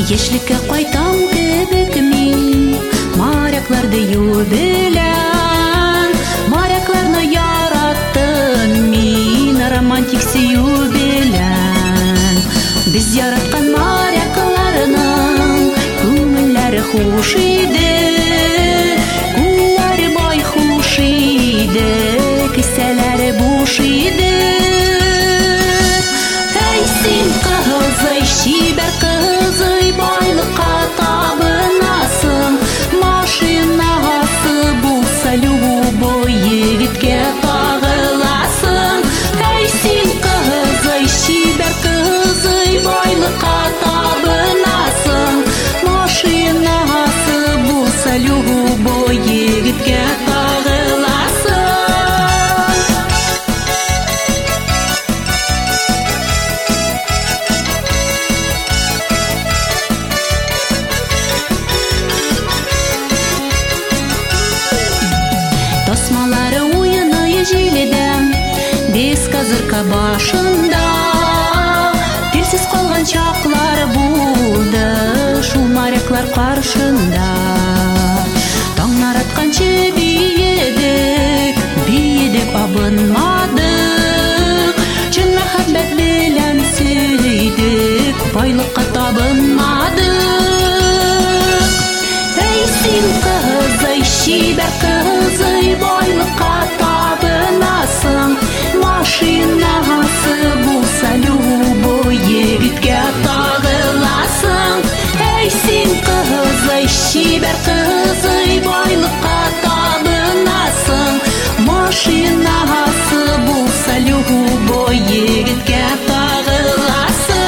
Яшьлеккә кайтам кебек мин, морякларды юу белән. Морякларны яраттым мин, романтик сөю белән. Без яраткан морякларның күңелләре хуш иде, күңелләре бай хуш иде, кесәләре буш иде. Әй син кызый, чибәр кызый, байлыкка табынасың. Машинасы булса любой егеткә тагыласың. Әй син кызый, чибәр кызый, байлыкка табынасың. Машинасы булса любой егеткә тагыласың. Тасмалары уйный җиледә, без козырка башында. Телсез калган чаклар булды шул моряклар каршында. Таңнар атканчы биедек, биедек абынмадык. Чын мәхәббәт белән сөйдек, байлыкка табынмадык. Әй син кызый, чибәр кызый, байлыкка табынасың. Машинасы булса любой егеткә тагыласың. Әй син кызый, чибәр кызый, байлыкка табынасың. Машинасы булса любой егеткә тагыласың.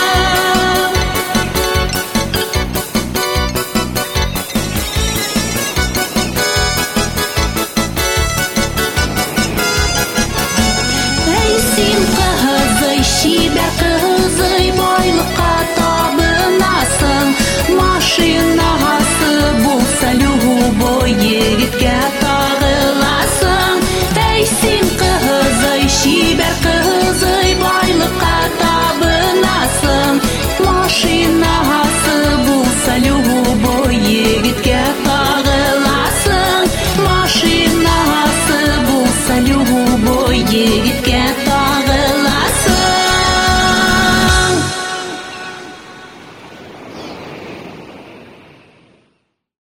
Син кызый, чибәр кызый, байлыкка табынасың. Машинасы булса любой егеткә тагыласың. Әй син кызый, чибәр кызый, байлыкка табынасың. Машинасы булса любой егеткә тагыласың. Машинасы булса любой егеткә